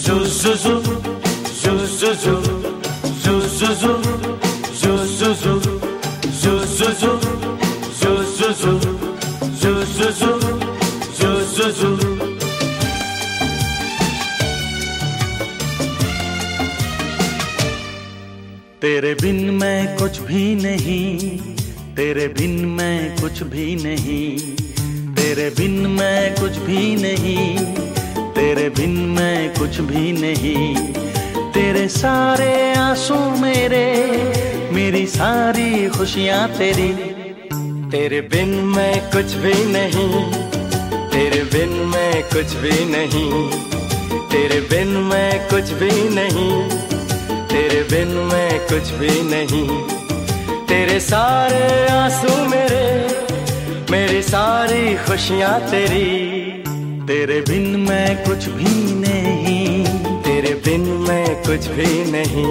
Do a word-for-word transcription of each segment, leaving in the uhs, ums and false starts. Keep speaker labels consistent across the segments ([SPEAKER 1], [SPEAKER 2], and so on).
[SPEAKER 1] Zuzuzu, zuzuzu, zuzuzu, zuzuzu, zuzuzu, zuzuzu, zuzuzu, zuzuzu. तेरे बिन मैं कुछ भी नहीं, तेरे बिन मैं कुछ भी नहीं, तेरे बिन मैं कुछ भी नहीं, तेरे बिन मैं कुछ भी नहीं। तेरे सारे आंसू मेरे, मेरी सारी खुशियाँ तेरी।
[SPEAKER 2] तेरे बिन मैं कुछ भी नहीं, तेरे बिन मैं कुछ भी नहीं, तेरे बिन मैं कुछ भी नहीं, तेरे बिन मैं कुछ भी नहीं। तेरे सारे आंसू मेरे, मेरी सारी खुशियाँ तेरी।
[SPEAKER 1] तेरे बिन मैं कुछ भी नहीं,
[SPEAKER 2] तेरे बिन मैं कुछ भी नहीं।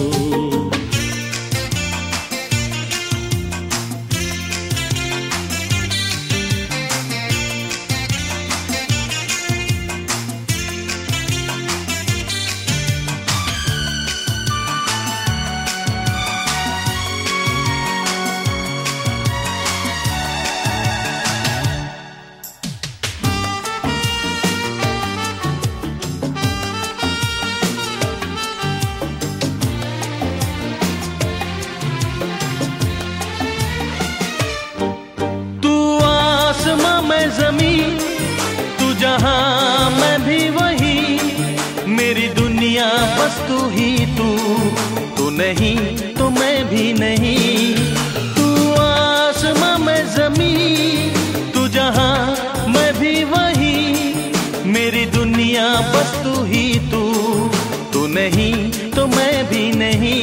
[SPEAKER 1] ज़मीन तू जहां मैं भी वही, मेरी दुनिया बस तू ही तू, तू नहीं तो मैं भी नहीं। तू आसमां मैं ज़मीन, तू जहां मैं भी वही, मेरी दुनिया बस तू ही तू, तू नहीं तो मैं भी नहीं।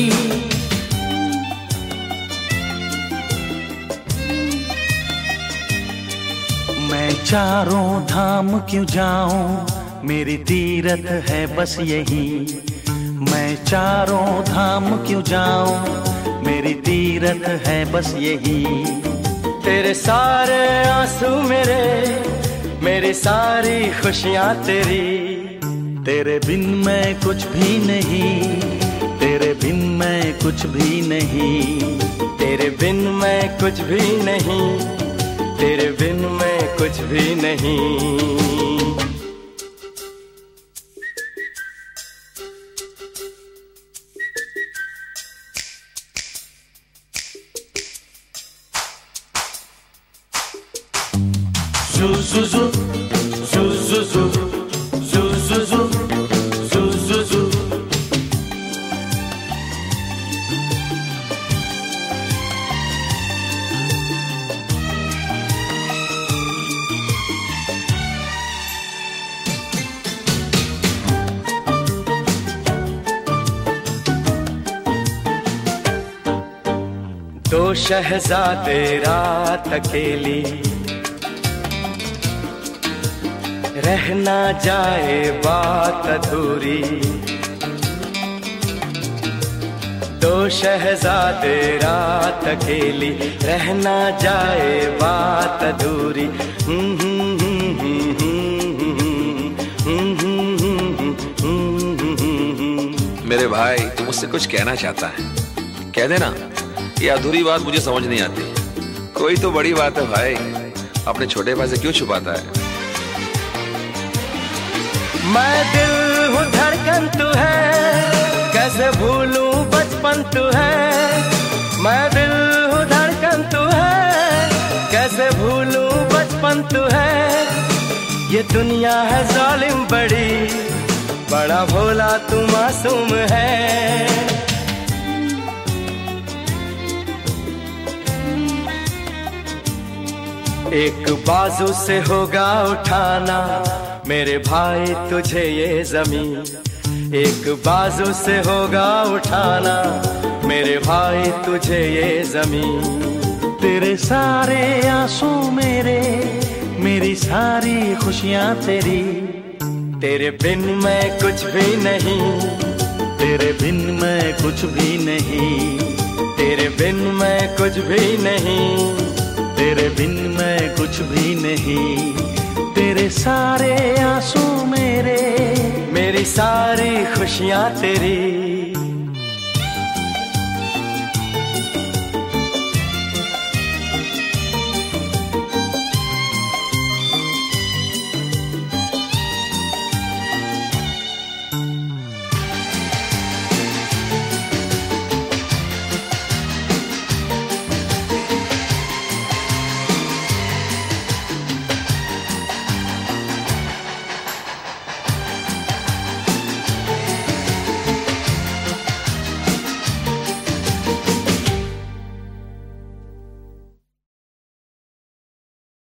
[SPEAKER 1] मैं चारों धाम क्यों जाऊं, मेरी तीरथ है बस यही। मैं चारों धाम क्यों जाऊं, मेरी तीरथ है बस यही।
[SPEAKER 2] तेरे सारे आंसू मेरे, मेरी सारी खुशियाँ तेरी।
[SPEAKER 1] तेरे बिन मैं कुछ भी नहीं, तेरे बिन मैं कुछ भी नहीं,
[SPEAKER 2] तेरे बिन मैं कुछ भी नहीं, तेरे बिन मैं कुछ भी नहीं।
[SPEAKER 1] Zuzuzu, zuzuzu, zuzuzu, zuzuzu.
[SPEAKER 2] दो शहजादे रात अकेली, रह ना जाए बात अधूरी। दो शहजादे रात अकेली, रह ना जाए बात अधूरी।
[SPEAKER 3] मेरे भाई तू मुझसे कुछ कहना चाहता है, कह देना। ये अधूरी बात मुझे समझ नहीं आती। कोई तो बड़ी बात है भाई, अपने छोटे भाई से क्यों छुपाता है?
[SPEAKER 2] मैं दिल हूँ धड़कन तू है, कैसे भूलूं बचपन तू है। मैं दिल हूँ धड़कन तू है, कैसे भूलूं बचपन तू है। ये दुनिया है जालिम बड़ी, बड़ा भोला तू मासूम है। एक बाजू से होगा उठाना मेरे भाई तुझे ये जमीन। एक बाजू से होगा उठाना मेरे भाई तुझे ये जमीन।
[SPEAKER 1] तेरे सारे आंसू मेरे, मेरी सारी खुशियाँ तेरी।
[SPEAKER 2] तेरे बिन मैं कुछ भी नहीं,
[SPEAKER 1] तेरे बिन मैं कुछ भी नहीं,
[SPEAKER 2] तेरे बिन मैं कुछ भी नहीं,
[SPEAKER 1] तेरे बिन मैं कुछ भी नहीं। तेरे सारे आंसू मेरे,
[SPEAKER 2] मेरी सारी खुशियां तेरी।